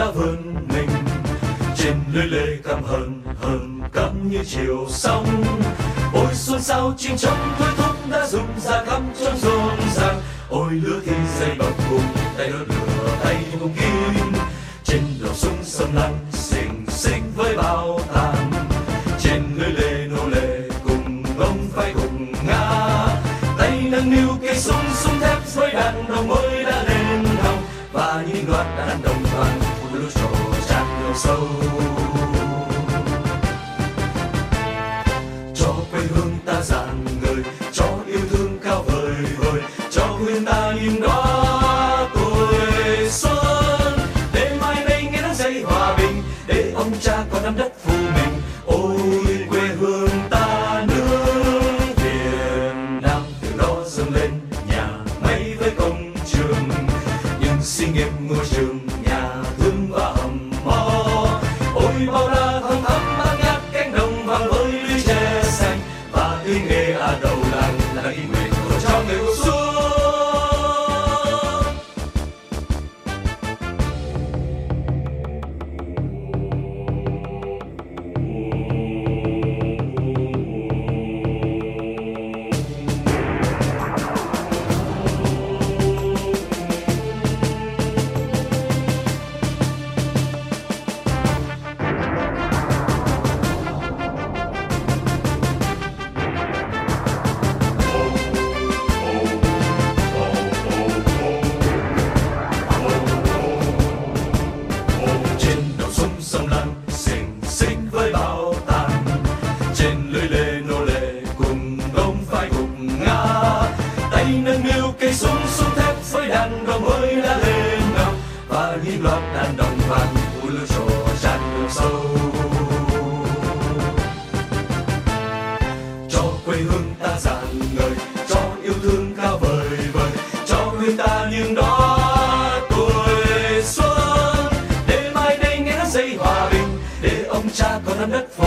đã vươn mình trên lưới lê căm hờn căm như chiều sóng. Ôi xôn xao chim chóc thôi thúc đã rụng ra khắp chốn rộn ràng. Ôi lửa thì dây bập bùng, tay đốt lửa tay cùng kim, trên đầu súng sầm lăn xình xích với bao tàn. Trên lưới lê nô lệ cùng ông phải cùng ngã, tay nâng niu cây súng súng thép với đạn đồng mới đã lên hòng. Và những loạt đạn đồng toàn vui lúa trổ tràn đường sâu. Cho quê hương ta rạng ngời, cho yêu thương cao vời vời, cho quên ta những đóa tuổi xuân. Để mai đây nghe nắng dậy hòa bình, để ông cha còn nắm đất phụ mình. Ôi quê hương ta nước Việt Nam, từ đó dâng lên nhà máy với công trường, những xí nghiệp ngôi trường, nhà thương và hầm mỏ. Ôi bao la thơm thắm bát ngát cánh đồng vàng với lũy tre xanh, và tiếng nghe đầu làng là ý nguyện của cho người yêu xuân. Nâng niu cây súng súng thép với đạn đồng mới đã lên ngầm, và những loạt đạn đồng vàng vui lúa trổ tràn đường sâu. Cho quê hương ta rạng ngời, cho yêu thương cao vời vời, cho quên ta những đóa tuổi xuân. Để mai đây nghe nắng dậy hòa bình, để ông cha còn nắm đất.